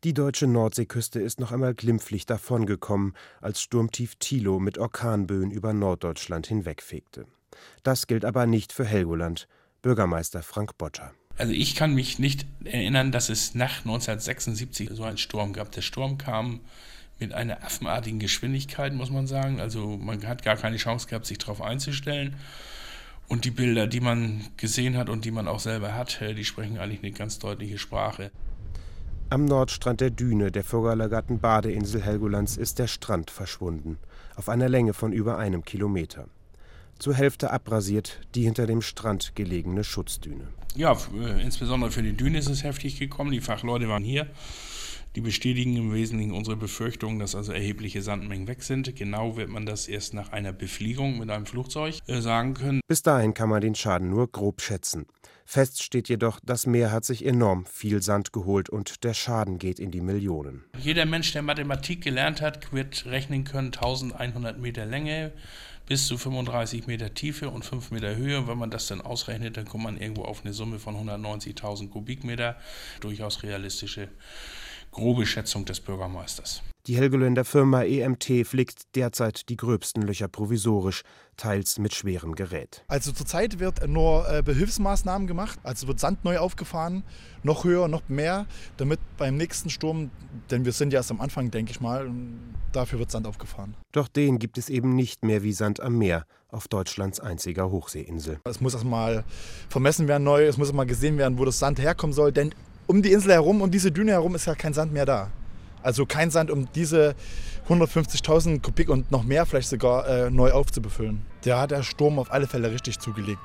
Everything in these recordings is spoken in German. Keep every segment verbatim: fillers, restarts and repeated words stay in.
Die deutsche Nordseeküste ist noch einmal glimpflich davongekommen, als Sturmtief Thilo mit Orkanböen über Norddeutschland hinwegfegte. Das gilt aber nicht für Helgoland. Bürgermeister Frank Botschar. Also ich kann mich nicht erinnern, dass es nach neunzehnhundertsechsundsiebzig so einen Sturm gab. Der Sturm kam mit einer affenartigen Geschwindigkeit, muss man sagen. Also man hat gar keine Chance gehabt, sich darauf einzustellen. Und die Bilder, die man gesehen hat und die man auch selber hat, die sprechen eigentlich eine ganz deutliche Sprache. Am Nordstrand der Düne der vorgelagerten Badeinsel Helgolands ist der Strand verschwunden, auf einer Länge von über einem Kilometer. Zur Hälfte abrasiert die hinter dem Strand gelegene Schutzdüne. Ja, äh, insbesondere für die Düne ist es heftig gekommen. Die Fachleute waren hier. Die bestätigen im Wesentlichen unsere Befürchtung, dass also erhebliche Sandmengen weg sind. Genau wird man das erst nach einer Befliegung mit einem Flugzeug äh, sagen können. Bis dahin kann man den Schaden nur grob schätzen. Fest steht jedoch, das Meer hat sich enorm viel Sand geholt und der Schaden geht in die Millionen. Jeder Mensch, der Mathematik gelernt hat, wird rechnen können, eintausendeinhundert Meter Länge, bis zu fünfunddreißig Meter Tiefe und fünf Meter Höhe. Wenn man das dann ausrechnet, dann kommt man irgendwo auf eine Summe von hundertneunzigtausend Kubikmeter. Durchaus realistische, grobe Schätzung des Bürgermeisters. Die Helgoländer Firma E M T flickt derzeit die gröbsten Löcher provisorisch, teils mit schwerem Gerät. Also zurzeit wird nur äh, Behilfsmaßnahmen gemacht, also wird Sand neu aufgefahren, noch höher, noch mehr, damit beim nächsten Sturm, denn wir sind ja erst am Anfang, denke ich mal, dafür wird Sand aufgefahren. Doch den gibt es eben nicht mehr wie Sand am Meer, auf Deutschlands einziger Hochseeinsel. Es muss erst mal vermessen werden neu, es muss erst mal gesehen werden, wo das Sand herkommen soll, denn um die Insel herum, um diese Düne herum ist ja kein Sand mehr da. Also kein Sand, um diese hundertfünfzigtausend Kubik und noch mehr vielleicht sogar äh, neu aufzubefüllen. Da hat der Sturm auf alle Fälle richtig zugelegt.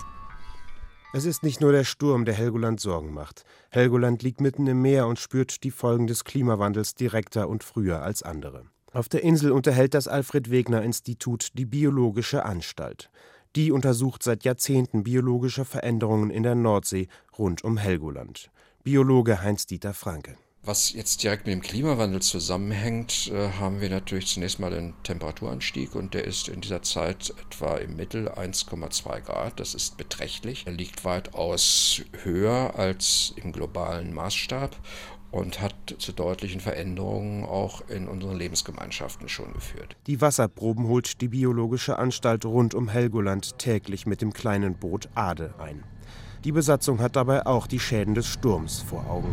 Es ist nicht nur der Sturm, der Helgoland Sorgen macht. Helgoland liegt mitten im Meer und spürt die Folgen des Klimawandels direkter und früher als andere. Auf der Insel unterhält das Alfred-Wegener-Institut die Biologische Anstalt. Die untersucht seit Jahrzehnten biologische Veränderungen in der Nordsee rund um Helgoland. Biologe Heinz-Dieter Franke. Was jetzt direkt mit dem Klimawandel zusammenhängt, äh, haben wir natürlich zunächst mal den Temperaturanstieg und der ist in dieser Zeit etwa im Mittel eins Komma zwei Grad. Das ist beträchtlich. Er liegt weitaus höher als im globalen Maßstab und hat zu deutlichen Veränderungen auch in unseren Lebensgemeinschaften schon geführt. Die Wasserproben holt die Biologische Anstalt rund um Helgoland täglich mit dem kleinen Boot Ade ein. Die Besatzung hat dabei auch die Schäden des Sturms vor Augen.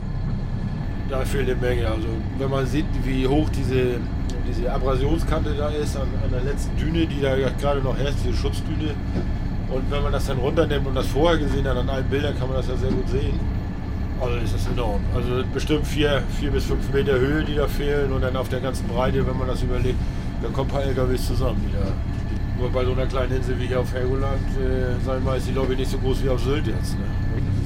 Da fehlt eine Menge. Also wenn man sieht, wie hoch diese, diese Abrasionskante da ist an, an der letzten Düne, die da gerade noch herrscht, diese Schutzdüne. Und wenn man das dann runternimmt und das vorher gesehen hat, an allen Bildern kann man das ja sehr gut sehen. Also ist das enorm. Also bestimmt vier, vier bis fünf Meter Höhe, die da fehlen. Und dann auf der ganzen Breite, wenn man das überlegt, da kommen ein paar L K Ws zusammen. Die da, die, nur bei so einer kleinen Insel wie hier auf Helgoland, äh, sagen wir mal, ist die Lobby nicht so groß wie auf Sylt jetzt. Ne?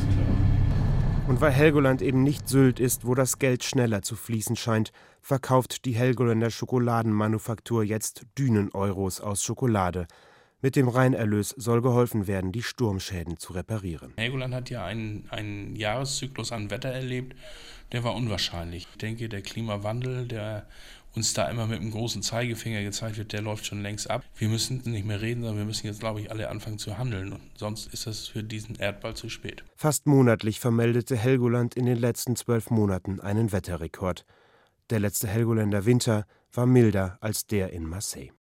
Und weil Helgoland eben nicht Sylt ist, wo das Geld schneller zu fließen scheint, verkauft die Helgoländer Schokoladenmanufaktur jetzt Dünen-Euros aus Schokolade. Mit dem Reinerlös soll geholfen werden, die Sturmschäden zu reparieren. Helgoland hat ja einen, einen Jahreszyklus an Wetter erlebt, der war unwahrscheinlich. Ich denke, der Klimawandel, der uns da immer mit einem großen Zeigefinger gezeigt wird, der läuft schon längst ab. Wir müssen nicht mehr reden, sondern wir müssen jetzt, glaube ich, alle anfangen zu handeln. Und sonst ist es für diesen Erdball zu spät. Fast monatlich vermeldete Helgoland in den letzten zwölf Monaten einen Wetterrekord. Der letzte Helgoländer Winter war milder als der in Marseille.